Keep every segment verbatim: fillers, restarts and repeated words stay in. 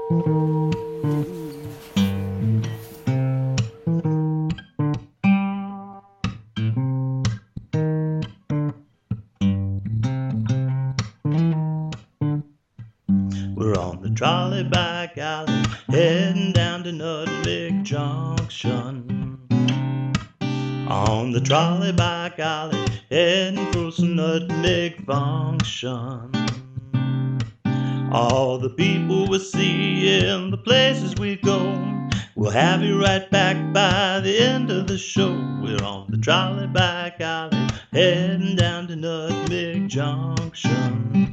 We're on the trolley back alley, heading down to Nutmeg Junction. On the trolley back alley, heading for some nutmeg function. All the people we see and the places we go, we'll have you right back by the end of the show. We're on the trolley back alley, heading down to Nutmeg Junction.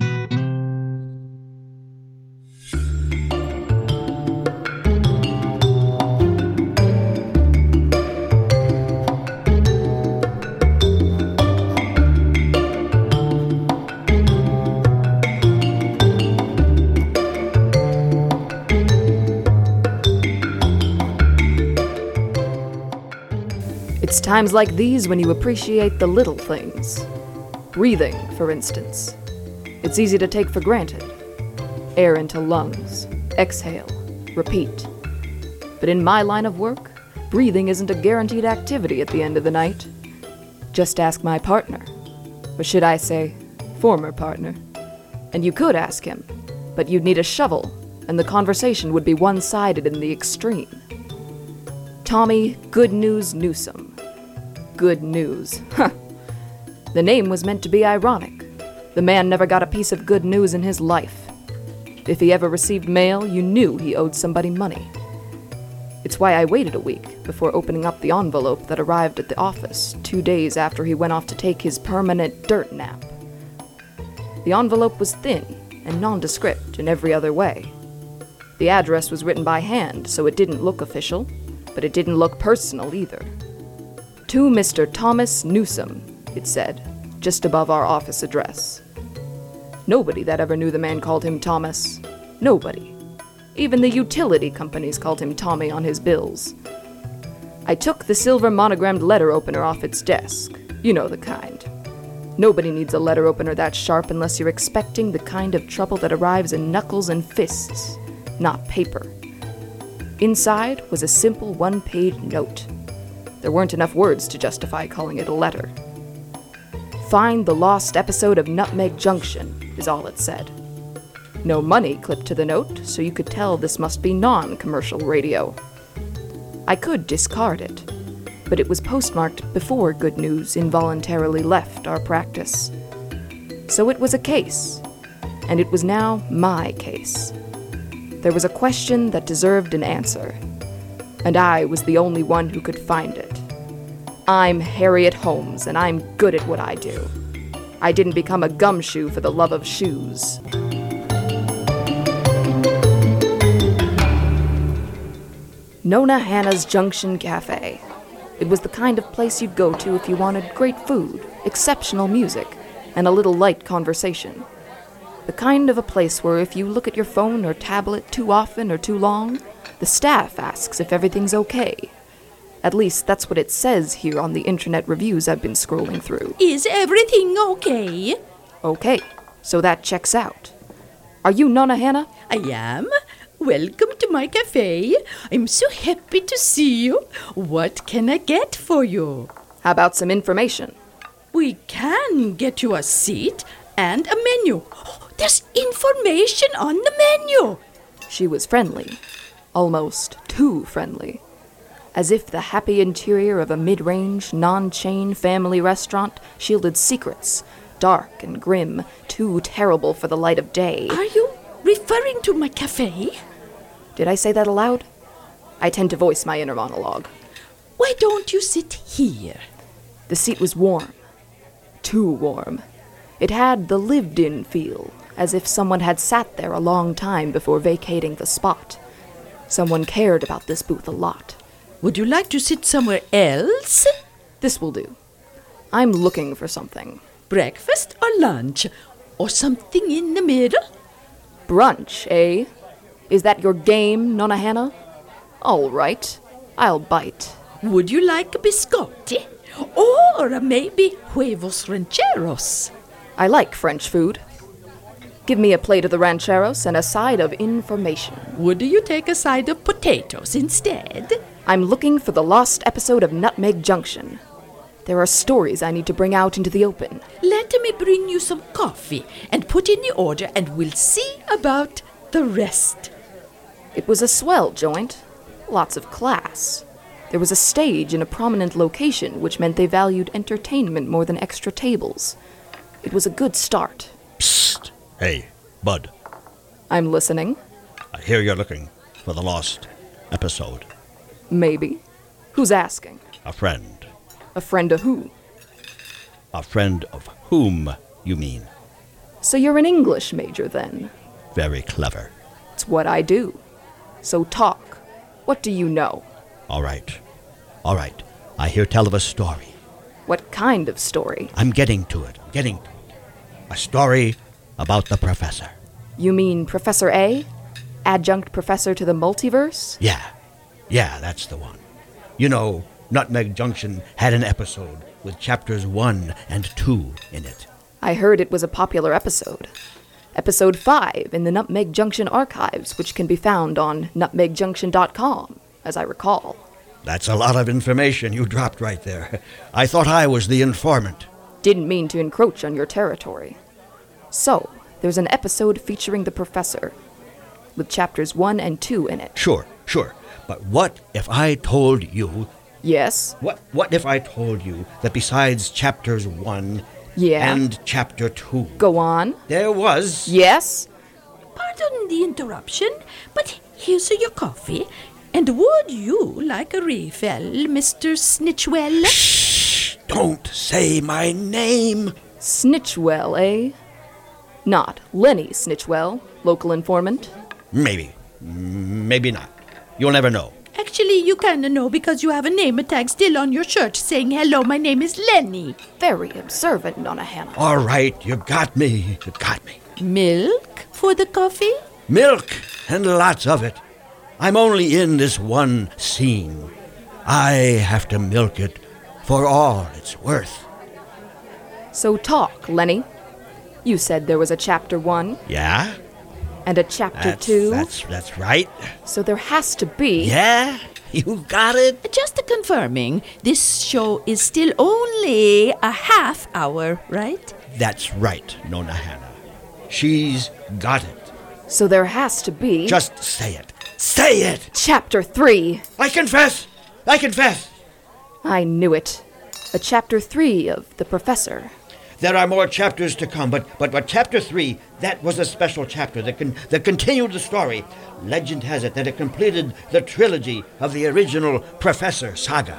It's times like these when you appreciate the little things. Breathing, for instance. It's easy to take for granted. Air into lungs, exhale, repeat. But in my line of work, breathing isn't a guaranteed activity at the end of the night. Just ask my partner. Or should I say, former partner. And you could ask him, but you'd need a shovel, and the conversation would be one-sided in the extreme. Tommy Good News Newsome. Good news. Huh. The name was meant to be ironic. The man never got a piece of good news in his life. If he ever received mail, you knew he owed somebody money. It's why I waited a week before opening up the envelope that arrived at the office two days after he went off to take his permanent dirt nap. The envelope was thin and nondescript in every other way. The address was written by hand, so it didn't look official, but it didn't look personal either. To Mister Thomas Newsome, it said, just above our office address. Nobody that ever knew the man called him Thomas. Nobody. Even the utility companies called him Tommy on his bills. I took the silver monogrammed letter opener off its desk. You know the kind. Nobody needs a letter opener that sharp unless you're expecting the kind of trouble that arrives in knuckles and fists, not paper. Inside was a simple one-page note. There weren't enough words to justify calling it a letter. Find the lost episode of Nutmeg Junction, is all it said. No money clipped to the note, so you could tell this must be non-commercial radio. I could discard it, but it was postmarked before Good News involuntarily left our practice. So it was a case, and it was now my case. There was a question that deserved an answer, and I was the only one who could find it. I'm Harriet Holmes, and I'm good at what I do. I didn't become a gumshoe for the love of shoes. Nona Hannah's Junction Cafe. It was the kind of place you'd go to if you wanted great food, exceptional music, and a little light conversation. The kind of a place where if you look at your phone or tablet too often or too long, the staff asks if everything's okay. At least that's what it says here on the internet reviews I've been scrolling through. Is everything okay? Okay, so that checks out. Are you Nona Hannah? I am. Welcome to my cafe. I'm so happy to see you. What can I get for you? How about some information? We can get you a seat and a menu. Oh, there's information on the menu. She was friendly. Almost too friendly. As if the happy interior of a mid-range, non-chain family restaurant shielded secrets, dark and grim, too terrible for the light of day. Are you referring to my cafe? Did I say that aloud? I tend to voice my inner monologue. Why don't you sit here? The seat was warm. Too warm. It had the lived-in feel, as if someone had sat there a long time before vacating the spot. Someone cared about this booth a lot. Would you like to sit somewhere else? This will do. I'm looking for something. Breakfast or lunch? Or something in the middle? Brunch, eh? Is that your game, Nona Hannah? All right. I'll bite. Would you like a biscotti? Or maybe huevos rancheros? I like French food. Give me a plate of the rancheros and a side of information. Would you take a side of potatoes instead? I'm looking for the lost episode of Nutmeg Junction. There are stories I need to bring out into the open. Let me bring you some coffee and put in the order, and we'll see about the rest. It was a swell joint. Lots of class. There was a stage in a prominent location, which meant they valued entertainment more than extra tables. It was a good start. Psst! Hey, Bud. I'm listening. I hear you're looking for the lost episode. Maybe. Who's asking? A friend. A friend of who? A friend of whom, you mean? So you're an English major, then? Very clever. It's what I do. So talk. What do you know? All right. All right. I hear tell of a story. What kind of story? I'm getting to it. I'm getting to it. A story about the professor. You mean Professor A? Adjunct professor to the multiverse? Yeah. Yeah, that's the one. You know, Nutmeg Junction had an episode with chapters one and two in it. I heard it was a popular episode. Episode five in the Nutmeg Junction archives, which can be found on nutmeg junction dot com, as I recall. That's a lot of information you dropped right there. I thought I was the informant. Didn't mean to encroach on your territory. So, there's an episode featuring the professor, with chapters one and two in it. Sure, sure. But what if I told you... Yes? What What if I told you that besides chapters one Yeah? and chapter two, Go on. there was... Yes? Pardon the interruption, but here's your coffee. And would you like a refill, Mister Snitchwell? Shh! Don't say my name! Snitchwell, eh? Not Lenny Snitchwell, local informant. Maybe. Maybe not. You'll never know. Actually, you kinda know because you have a name tag still on your shirt saying, "Hello, my name is Lenny." Very observant, Nonna Hannah. All right, you got me. You got me. Milk for the coffee? Milk, and lots of it. I'm only in this one scene. I have to milk it for all it's worth. So talk, Lenny. You said there was a chapter one Yeah? and a chapter That's, two. that's, that's right. So there has to be. Yeah? You got it? Just confirming, this show is still only a half hour, right? That's right, Nona Hannah. She's got it. So there has to be. Just say it. Say it! Chapter three. I confess! I confess! I knew it. A chapter three of The Professor. There are more chapters to come, but but, but chapter three, that was a special chapter that, con- that continued the story. Legend has it that it completed the trilogy of the original Professor saga.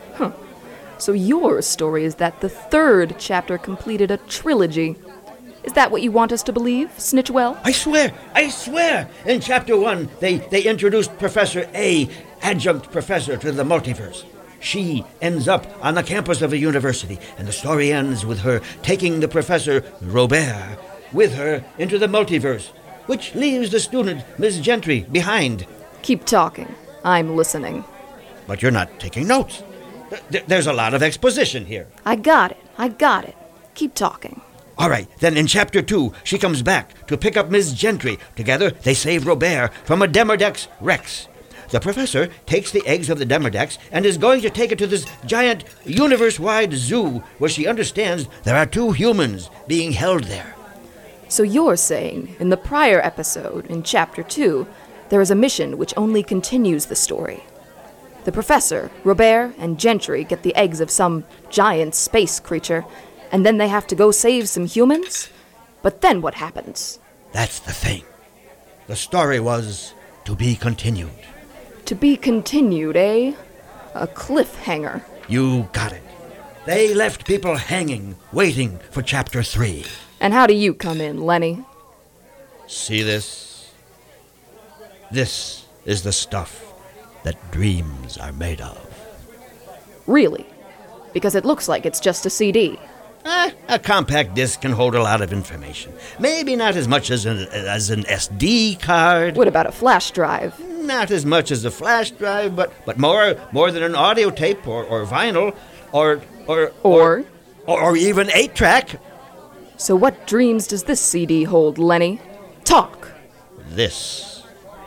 So your story is that the third chapter completed a trilogy. Is that what you want us to believe, Snitchwell? I swear, I swear! In chapter one, they, they introduced Professor A, adjunct professor to the multiverse. She ends up on the campus of a university, and the story ends with her taking the Professor Robert with her into the multiverse, which leaves the student, Miss Gentry, behind. Keep talking. I'm listening. But you're not taking notes. Th- There's a lot of exposition here. I got it. I got it. Keep talking. All right, then in chapter two, she comes back to pick up Miss Gentry. Together, they save Robert from a Demerdex Rex. The professor takes the eggs of the Demerdex and is going to take it to this giant universe-wide zoo where she understands there are two humans being held there. So you're saying, in the prior episode, in chapter two, there is a mission which only continues the story. The professor, Robert, and Gentry get the eggs of some giant space creature, and then they have to go save some humans? But then what happens? That's the thing. The story was to be continued. To be continued, eh? A cliffhanger. You got it. They left people hanging, waiting for chapter three. And how do you come in, Lenny? See this? This is the stuff that dreams are made of. Really? Because it looks like it's just a C D. Eh, a compact disc can hold a lot of information. Maybe not as much as an, as an S D card. What about a flash drive? Not as much as a flash drive, but, but more more than an audio tape or, or vinyl or or Or? or, or even eight track. So what dreams does this C D hold, Lenny? Talk! This.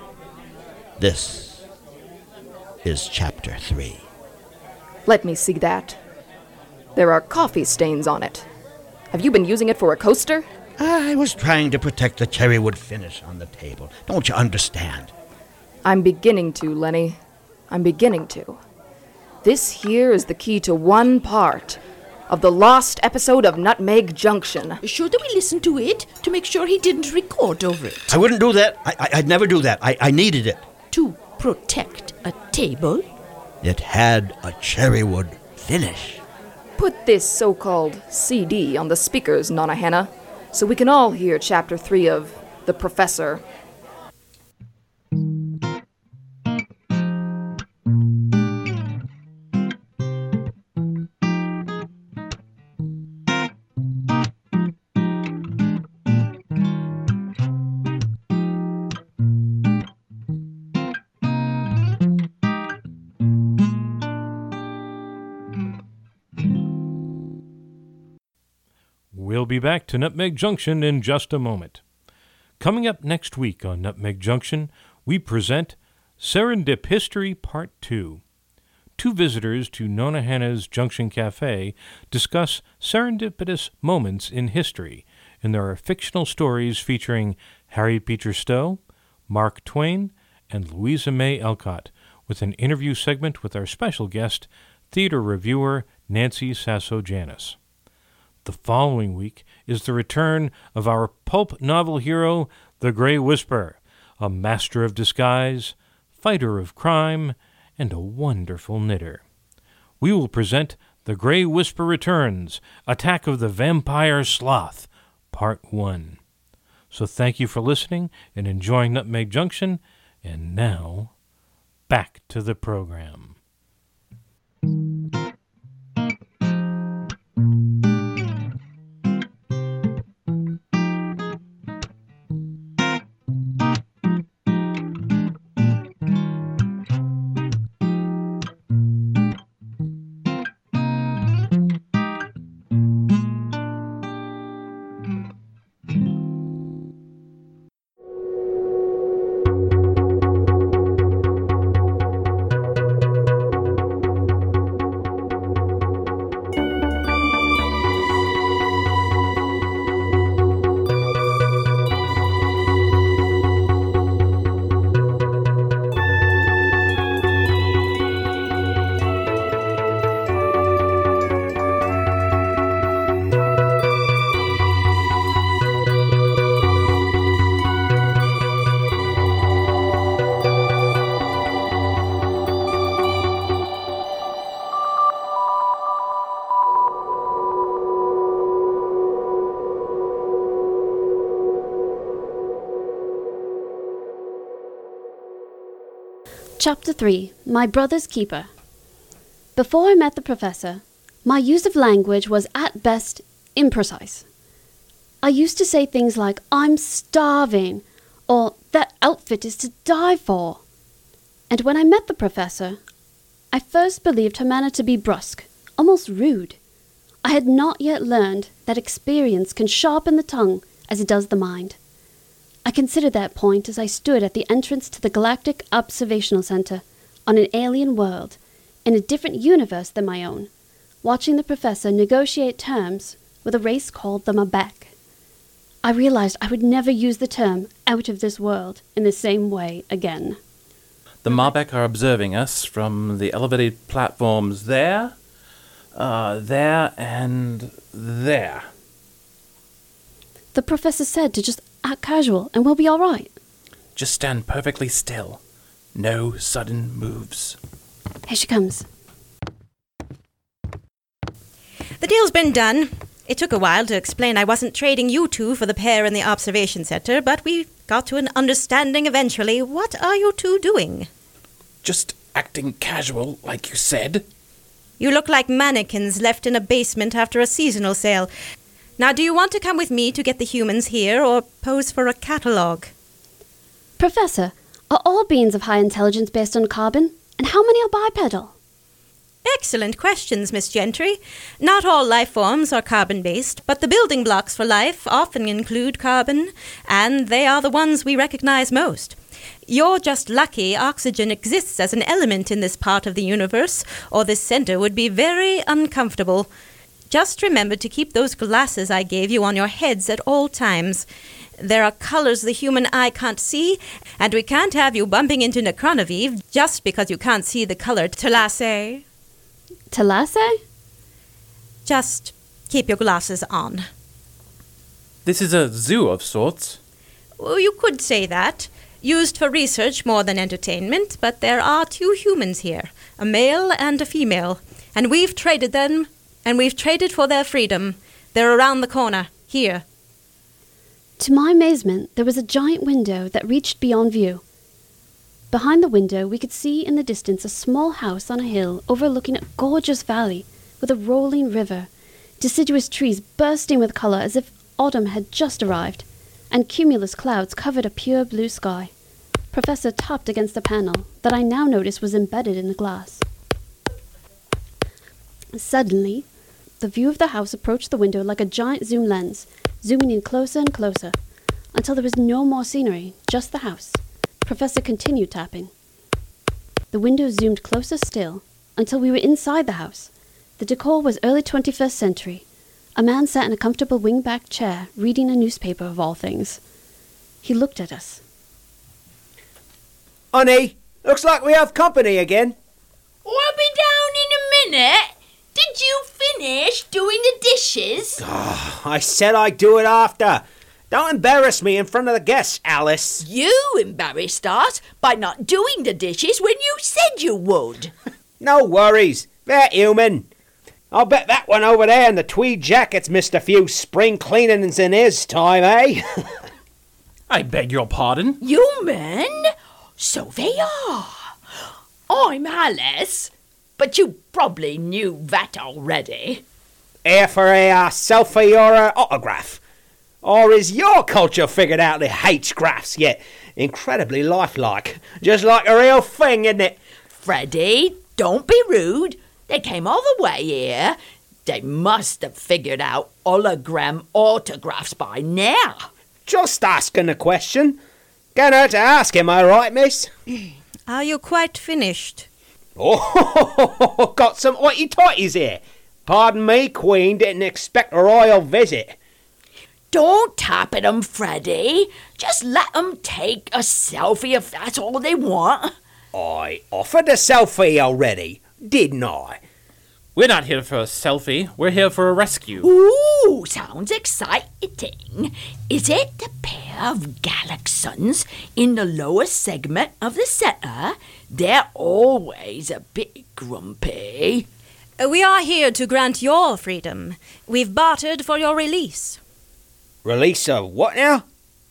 This is chapter three. Let me see that. There are coffee stains on it. Have you been using it for a coaster? I was trying to protect the cherrywood finish on the table. Don't you understand? I'm beginning to, Lenny. I'm beginning to. This here is the key to one part of the lost episode of Nutmeg Junction. Should we listen to it to make sure he didn't record over it? I wouldn't do that. I, I, I'd never do that. I, I needed it. To protect a table? It had a cherrywood finish. Put this so-called C D on the speakers, Nonahanna, so we can all hear Chapter three of The Professor. We'll be back to Nutmeg Junction in just a moment. Coming up next week on Nutmeg Junction, we present Serendip History Part two. Two visitors to Nonahanna's Junction Cafe discuss serendipitous moments in history, and there are fictional stories featuring Harriet Beecher Stowe, Mark Twain, and Louisa May Alcott, with an interview segment with our special guest, theater reviewer Nancy Sasso-Janis. The following week is the return of our pulp novel hero, the Grey Whisper, a master of disguise, fighter of crime, and a wonderful knitter. We will present The Grey Whisper Returns, Attack of the Vampire Sloth, Part one. So thank you for listening and enjoying Nutmeg Junction, and now, back to the program. Chapter three. My Brother's Keeper. Before I met the professor, my use of language was at best imprecise. I used to say things like, "I'm starving," or "that outfit is to die for." And when I met the professor, I first believed her manner to be brusque, almost rude. I had not yet learned that experience can sharpen the tongue as it does the mind. I considered that point as I stood at the entrance to the Galactic Observational Center on an alien world, in a different universe than my own, watching the professor negotiate terms with a race called the Mabek. I realized I would never use the term "out of this world" in the same way again. The Mabek are observing us from the elevated platforms there, uh, there, and there. The professor said to just act casual and we'll be all right. Just stand perfectly still. No sudden moves. Here she comes. The deal's been done. It took a while to explain I wasn't trading you two for the pair in the observation center, but we got to an understanding eventually. What are you two doing? Just acting casual, like you said. You look like mannequins left in a basement after a seasonal sale. Now, do you want to come with me to get the humans here, or pose for a catalogue? Professor, are all beings of high intelligence based on carbon? And how many are bipedal? Excellent questions, Miss Gentry. Not all life forms are carbon-based, but the building blocks for life often include carbon, and they are the ones we recognize most. You're just lucky oxygen exists as an element in this part of the universe, or this center would be very uncomfortable. Just remember to keep those glasses I gave you on your heads at all times. There are colors the human eye can't see, and we can't have you bumping into Necronavive just because you can't see the color Thalassa. Thalassa? Just keep your glasses on. This is a zoo of sorts. Well, you could say that. Used for research more than entertainment, but there are two humans here, a male and a female, and we've traded them, and we've traded for their freedom. They're around the corner, here. To my amazement, there was a giant window that reached beyond view. Behind the window, we could see in the distance a small house on a hill overlooking a gorgeous valley with a rolling river, deciduous trees bursting with color as if autumn had just arrived, and cumulus clouds covered a pure blue sky. Professor tapped against a panel that I now noticed was embedded in the glass. Suddenly, the view of the house approached the window like a giant zoom lens, zooming in closer and closer, until there was no more scenery, just the house. Professor continued tapping. The window zoomed closer still, until we were inside the house. The decor was early twenty-first century. A man sat in a comfortable wing-back chair, reading a newspaper of all things. He looked at us. Honey, looks like we have company again. I'll be down in a minute. Did you finish doing the dishes? Oh, I said I'd do it after. Don't embarrass me in front of the guests, Alice. You embarrassed us by not doing the dishes when you said you would. No worries. They're human. I'll bet that one over there in the tweed jacket's missed a few spring cleanings in his time, eh? I beg your pardon? Human? So they are. I'm Alice, but you probably knew that already. Here for a uh, selfie or an autograph? Or is your culture figured out the H-graphs yet? Incredibly lifelike. Just like a real thing, isn't it? Freddie, don't be rude. They came all the way here. They must have figured out hologram autographs by now. Just asking a question. Can't hurt to ask, am I right, miss? Are you quite finished? Oh, got some hoity-toities here. Pardon me, Queen, didn't expect a royal visit. Don't tap at 'em, Freddie. Just let 'em take a selfie if that's all they want. I offered a selfie already, didn't I? We're not here for a selfie. We're here for a rescue. Ooh, sounds exciting. Is it the pair of galaxians in the lower segment of the center? They're always a bit grumpy. Uh, We are here to grant your freedom. We've bartered for your release. Release of what now?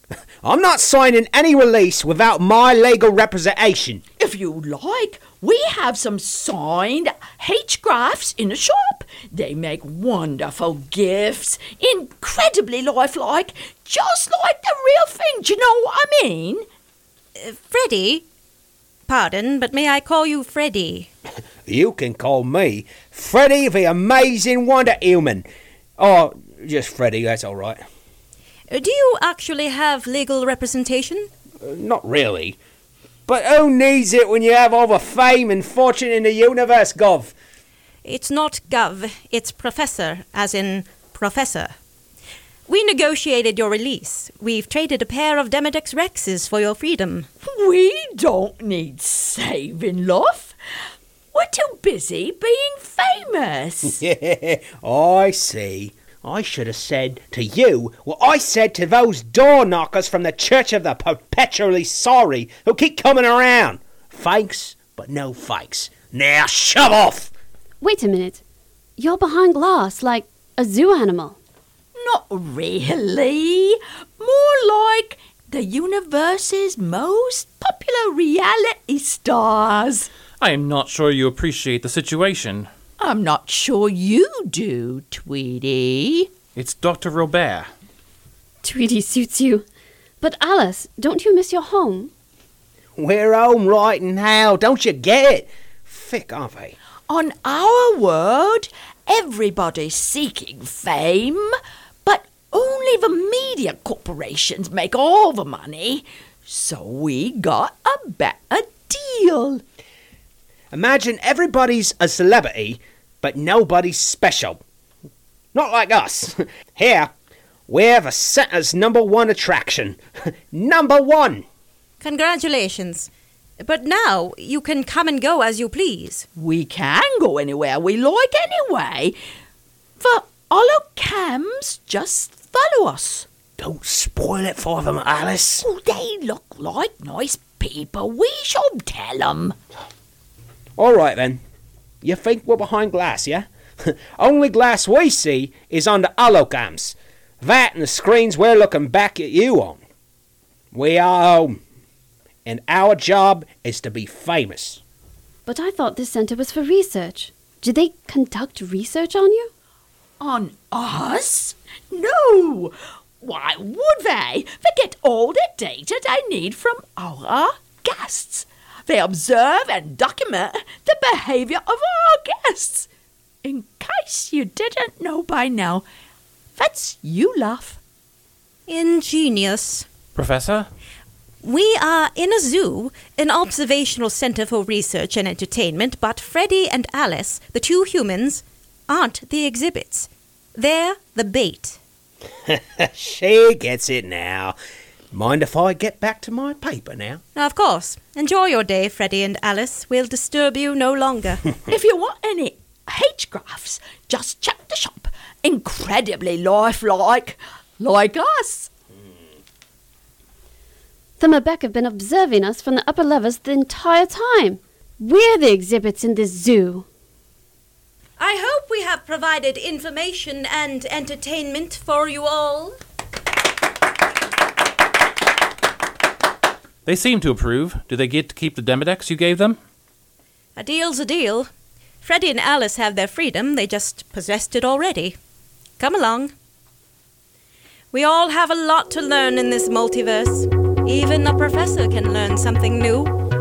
I'm not signing any release without my legal representation. If you like, we have some signed H-graphs in the shop. They make wonderful gifts, incredibly lifelike, just like the real thing. Do you know what I mean? Uh, Freddie? Pardon, but may I call you Freddie? You can call me Freddie the Amazing Wonder Human. Or just Freddie, that's all right. Uh, Do you actually have legal representation? Uh, not really. But who needs it when you have all the fame and fortune in the universe, Gov? It's not Gov, it's Professor, as in Professor. We negotiated your release. We've traded a pair of Demodex Rexes for your freedom. We don't need saving, love. We're too busy being famous. Yeah, I see. I should have said to you what I said to those door knockers from the Church of the Perpetually Sorry who keep coming around. Fakes, but no fakes. Now shove off! Wait a minute. You're behind glass like a zoo animal. Not really. More like the universe's most popular reality stars. I am not sure you appreciate the situation. I'm not sure you do, Tweety. It's Doctor Robert. Tweety suits you. But Alice, don't you miss your home? We're home right now, don't you get it? Thick, aren't they? On our world, everybody's seeking fame, but only the media corporations make all the money. So we got a better deal. Imagine everybody's a celebrity, but nobody's special. Not like us. Here, we're the center's number one attraction. Number one! Congratulations. But now you can come and go as you please. We can go anywhere we like anyway. The holocams just follow us. Don't spoil it for them, Alice. Oh, they look like nice people. We shall tell them. All right, then. You think we're behind glass, yeah? Only glass we see is on the holocams. That and the screens we're looking back at you on. We are home. And our job is to be famous. But I thought this center was for research. Did they conduct research on you? On us? No. Why would they? They get all the data they need from our guests. They observe and document the behavior of our guests. In case you didn't know by now, that's you, love. Ingenious. Professor? We are in a zoo, an observational center for research and entertainment, but Freddie and Alice, the two humans, aren't the exhibits. They're the bait. She gets it now. Mind if I get back to my paper now? Of course. Enjoy your day, Freddie and Alice. We'll disturb you no longer. If you want any H-graphs, just check the shop. Incredibly lifelike, like us. The Mabek have been observing us from the upper levels the entire time. We're the exhibits in this zoo. I hope we have provided information and entertainment for you all. They seem to approve. Do they get to keep the Demodex you gave them? A deal's a deal. Freddie and Alice have their freedom. They just possessed it already. Come along. We all have a lot to learn in this multiverse. Even a professor can learn something new.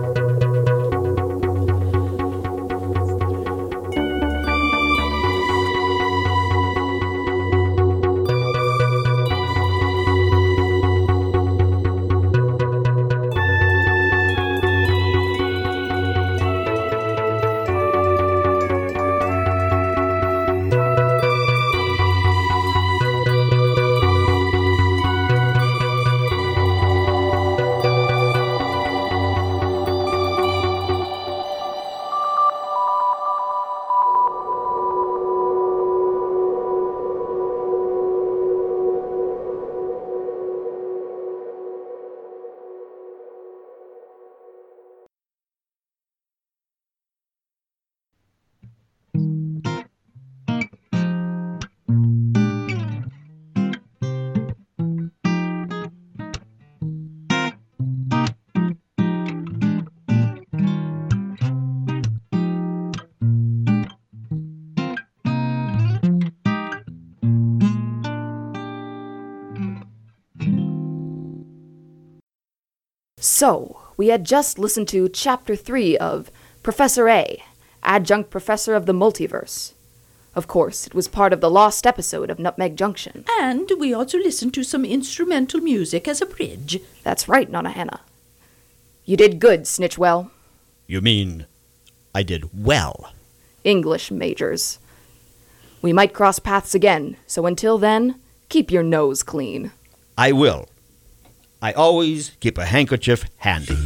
So, we had just listened to Chapter three of Professor A, Adjunct Professor of the Multiverse. Of course, it was part of the lost episode of Nutmeg Junction. And we also listened to some instrumental music as a bridge. That's right, Nonahannah. You did good, Snitchwell. You mean I did well? English majors. We might cross paths again, so until then, keep your nose clean. I will. I always keep a handkerchief handy.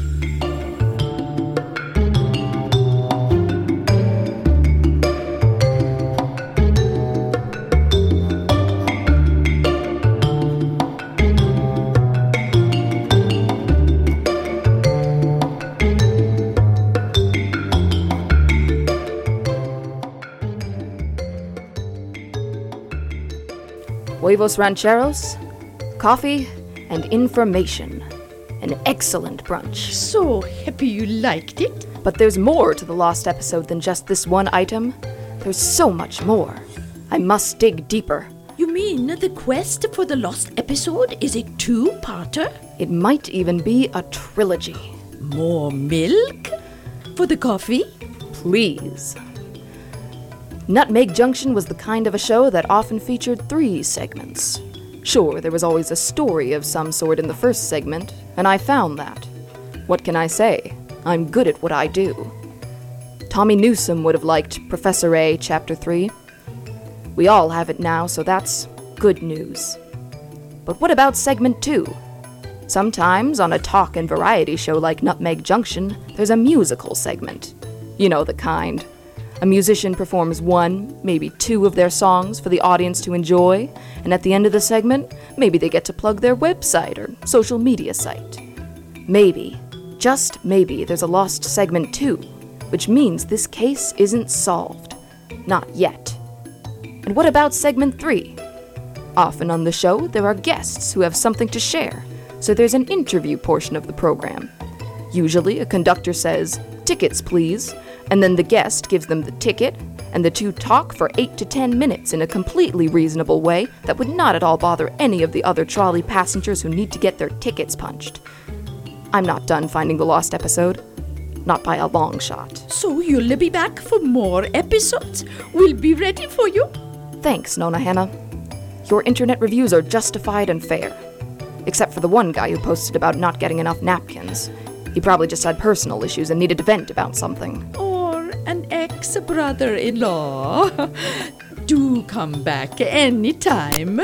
Huevos rancheros, coffee, and information. An excellent brunch. So happy you liked it. But there's more to the lost episode than just this one item. There's so much more. I must dig deeper. You mean the quest for the lost episode is a two-parter? It might even be a trilogy. More milk? For the coffee? Please. Nutmeg Junction was the kind of a show that often featured three segments. Sure, there was always a story of some sort in the first segment, and I found that. What can I say? I'm good at what I do. Tommy Newsom would have liked Professor A, Chapter three. We all have it now, so that's good news. But what about Segment two? Sometimes, on a talk and variety show like Nutmeg Junction, there's a musical segment. You know the kind. A musician performs one, maybe two of their songs for the audience to enjoy, and at the end of the segment, maybe they get to plug their website or social media site. Maybe, just maybe, there's a lost Segment two, which means this case isn't solved. Not yet. And what about Segment three? Often on the show, there are guests who have something to share, so there's an interview portion of the program. Usually, a conductor says, "Tickets, please," and then the guest gives them the ticket, and the two talk for eight to ten minutes in a completely reasonable way that would not at all bother any of the other trolley passengers who need to get their tickets punched. I'm not done finding the lost episode. Not by a long shot. So you'll be back for more episodes? We'll be ready for you. Thanks, Nona Hannah. Your internet reviews are justified and fair. Except for the one guy who posted about not getting enough napkins. He probably just had personal issues and needed to vent about something. Or an ex-brother-in-law. Do come back anytime.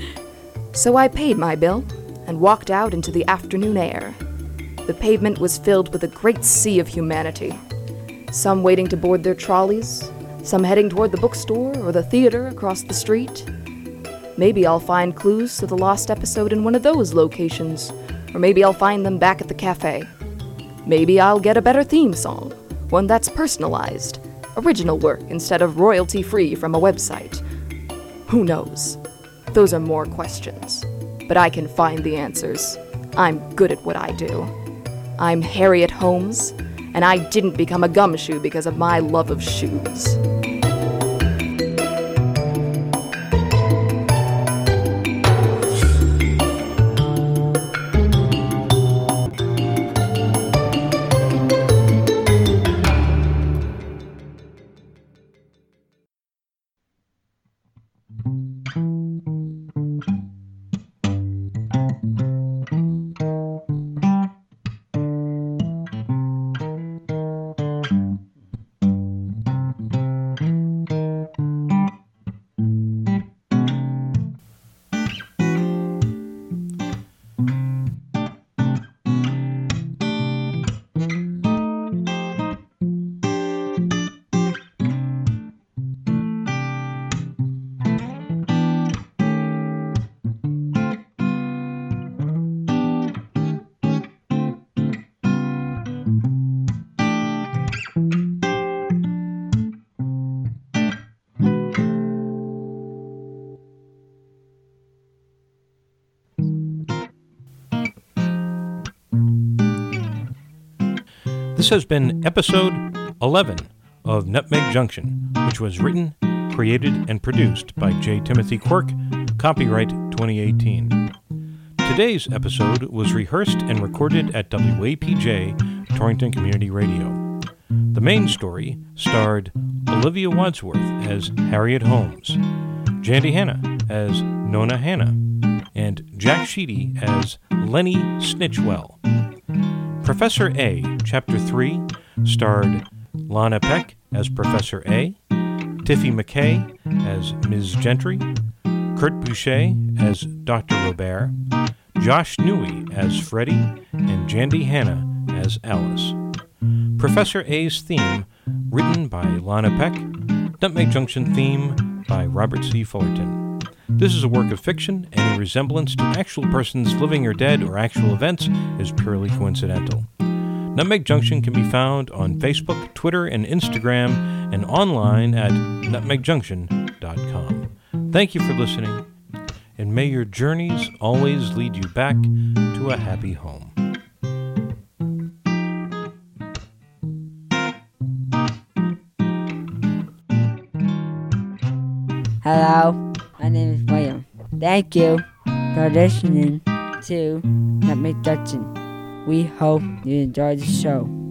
So I paid my bill and walked out into the afternoon air. The pavement was filled with a great sea of humanity. Some waiting to board their trolleys, some heading toward the bookstore or the theater across the street. Maybe I'll find clues to the lost episode in one of those locations, or maybe I'll find them back at the cafe. Maybe I'll get a better theme song, one that's personalized, original work instead of royalty-free from a website. Who knows? Those are more questions, but I can find the answers. I'm good at what I do. I'm Harriet Holmes, and I didn't become a gumshoe because of my love of shoes. This has been episode eleven of Nutmeg Junction, which was written, created, and produced by J. Timothy Quirk, copyright twenty eighteen. Today's episode was rehearsed and recorded at W A P J, Torrington Community Radio. The main story starred Olivia Wadsworth as Harriet Holmes, Jandy Hanna as Nona Hannah, and Jack Sheedy as Lenny Snitchwell. Professor A, Chapter three, starred Lana Peck as Professor A, Tiffy McKay as Miz Gentry, Kurt Boucher as Doctor Robert, Josh Newey as Freddie, and Jandy Hanna as Alice. Professor A's theme, written by Lana Peck. Nutmeg Junction theme by Robert C. Fullerton. This is a work of fiction. Any resemblance to actual persons living or dead or actual events is purely coincidental. Nutmeg Junction can be found on Facebook, Twitter, and Instagram, and online at nutmeg junction dot com. Thank you for listening, and may your journeys always lead you back to a happy home. Hello, my name is William. Thank you for listening to Nutmeg Junction. We hope you enjoy the show.